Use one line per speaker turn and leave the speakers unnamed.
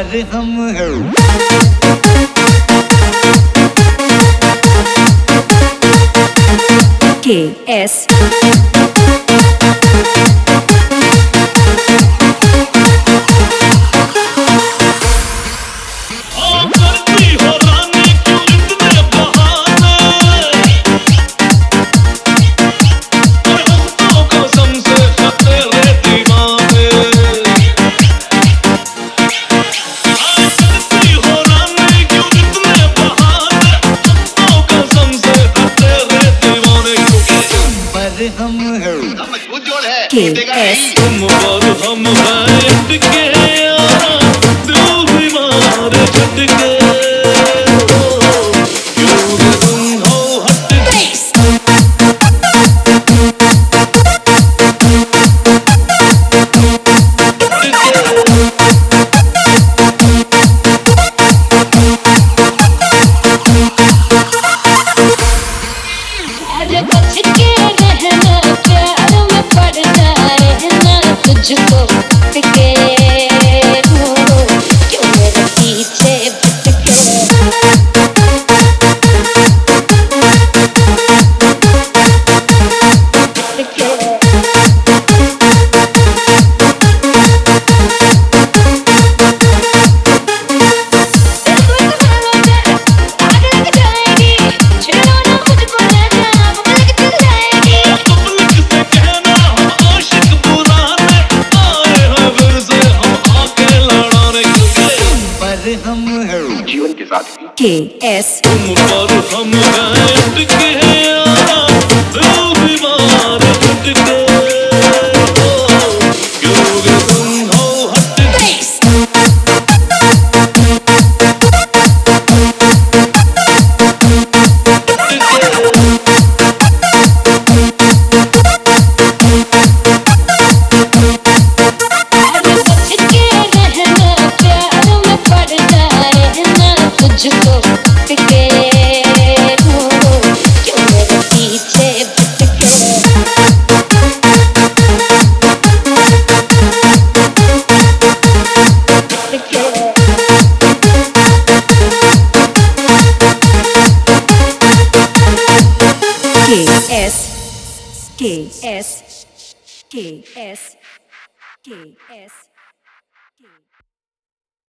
पर हम
KS KS
तुम और हम बैठ के दिल बीमार झटके क्यों तुम हो हटके
अरे बच के रहना प्यार में पड़ना रहना तुझको टिके हो क्यों मेरे पीछे भटके
जीवन के साथ
KS
तुम और हम बैठ के दिल बीमार झटके क्यों तुम हो हटके
तुझको टिके हो क्यों मेरे पीछे भटके
KS KS KS KS